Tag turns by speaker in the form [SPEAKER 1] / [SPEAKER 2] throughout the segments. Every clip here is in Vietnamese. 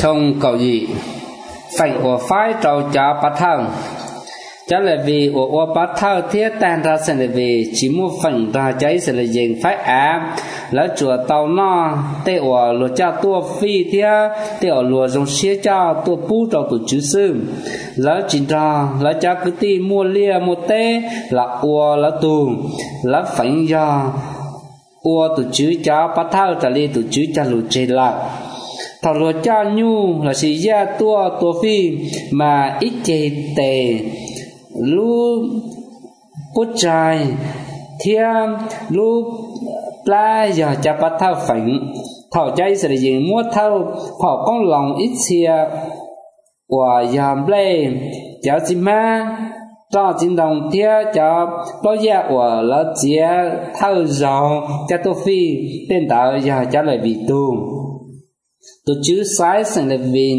[SPEAKER 1] chồng cậu gì phải của phái trâu cho bắt thằng cho là vì của bắt thằng thiết tan ra sẽ là vì chỉ một phần ra cháy sẽ là dành phái áแล้วchùa tàu nó tê ở lúa cha tua phi thia tê ở lúa giống xía cha tua pu trâu tụ chữ sưแล้วchính raแล้วcha cứ ti mua lia mua tê là ua là tù là phẳng do ua tụ chữ cha bắt thằng trả li tụ chữ cha lúa chơi lạc thằng lúa cha nhu là xí gia tua phi mà ít chơi tề lu bút trai thiên lu pla giờ cha bắt thao phẳng thảo cháy sẽ là mua thao họ con lòng ít xia và yam play cháu gì mà cho chính đồng thia cho bao giờ và là chia thao giàu cho tôi phi tên tạo giờ cho lại bị tu tôi chữ sai sẽ là vì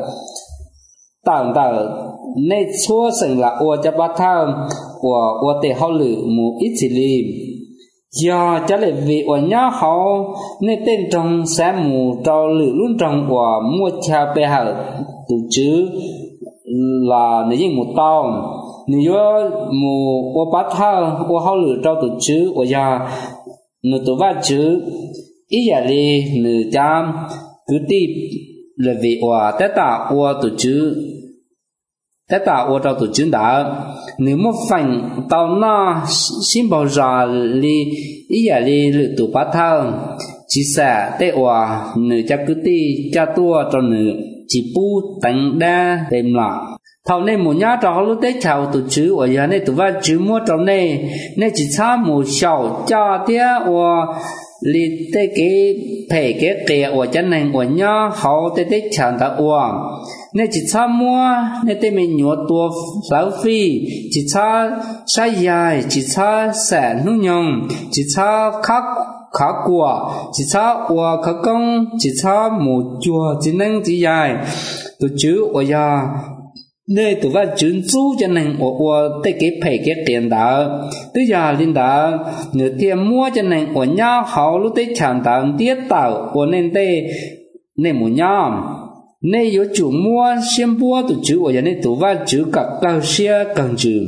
[SPEAKER 1] tạo nên chúa sẽ là ở cho bắt thao và tề họ lử một ít gì li do cho lại vì ở nhà họ nên tên trong sẽ mù trâu lử luôn trong và mua cha bè hở từ chữ là nếu như một tàu nếu mù ở bắt thao ở họ lử trâu từ chữ ở nhà nếu tụi vợ chữ ý là đi nếu cha cứ tiếp là vì ở tất cả ở từ chữ tất cả ở trong tổ chức đó nếu một phần tàu nó xin bảo ra li ý là li lựa tụ bắt thao chỉ sẽ để ở nữ cha cứ ti cha tua cho nữ chỉ pu tận đa đem lại thầu nên một nhát trò lúc tết chào tổ chức ở nhà này tụ va chữ mua trong này nên chỉ xa một sầu cho thế ở li tê cái phải cái kẻ ở chân này ở nhà họ tết chào ta ở nên chỉ xa mua nên tê mình nhớ tua sáu phi chỉ xa sai dài chỉ xa sẻ nung nhung chỉ xa khá quả chỉ xa quả khá công chỉ xa một chùa chỉ năng chỉ dài tụi chữ ở nhà nên tụi va chữ chú cho nên ở tê cái phải cái tiền đó tới giờ linh đó nửa tiền mua cho nên ở nhà họ lúc tết chẳng tạm tiết tạo ở nên tê nên một nhóm nên có chủ mua xem bua tụi chữ ở nhà tụi va chữ cặp cao xe càng chữ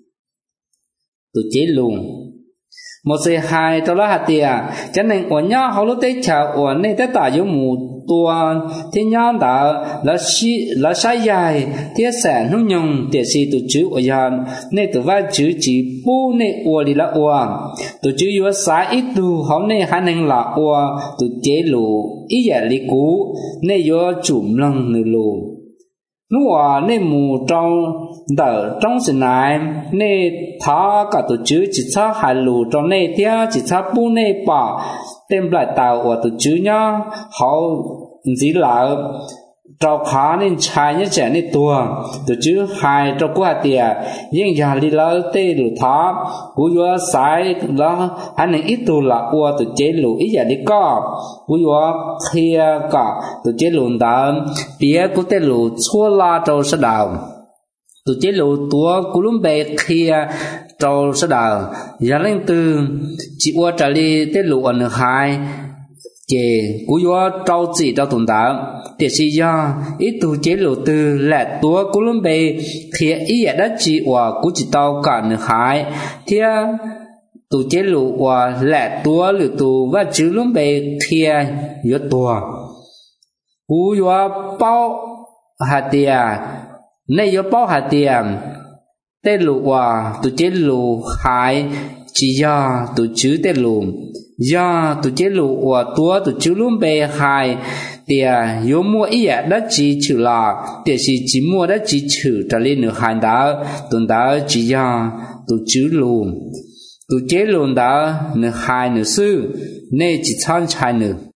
[SPEAKER 1] tụi chế luôn một sự hai trong đó hạt tiền cho nên ở nhà họ lúc tết chào ở nên tết tạo có một tua thế nhau đó là sai dài thế sản không nhung để xí tụi chữ ở nhà nên tụi va chữ chỉ bu nên ở đi là ở tụi chữ có sai ít tu họ nên khả năng là ở tụi chế lù ý giả lý cũ nên có chủng lần nửa lù lúc ở nên mù trong sự này nên tháo cả tụi chữ chỉ cho hai lù trong này thế chỉ cho bu nên bỏ tem lại tàu ở tụi chữ nhá họ chỉ là trâu khá nên trái nhá trẻ nên tua tụi chữ hai trâu qua tiền nhưng giờ đi lỡ tê lù tháo cú vừa sai đó anh nên ít tu là qua tụi chế lù ít giờ đi co cú vừa kia cả tụi chế lù đó bía cú tê lù xua la trâu sa đào tụi chế lù tua cú lúm bè kia trâu sa đào giờ lên từ chỉ qua trả li tê lù ở nửa hai chế cú vừa trâu chỉ trâu tồn tại để xí do ít tu chế lù từ lẹ tua cú lúm bè kia ý ở đất chỉ qua cú chỉ tao cả nửa hai thì tu chế lù qua lẹ tua lù tu và chữ lúm bè kia vừa tua cú vừa bao hạt tiền này vừa bao hạt tiền tê lù qua tu chế lù hai chỉ do tu chữ tê lù do tu chế lù qua tua tu chữ lúm bè hai tiền yếu mua ý ạ đất chỉ chữ là tiền chỉ mua đất chỉ chữ trả lên nửa hai đó tuần đó chỉ do tu chữ lù tu chế lù đó nửa hai nửa sư nên chỉ chọn hai nửa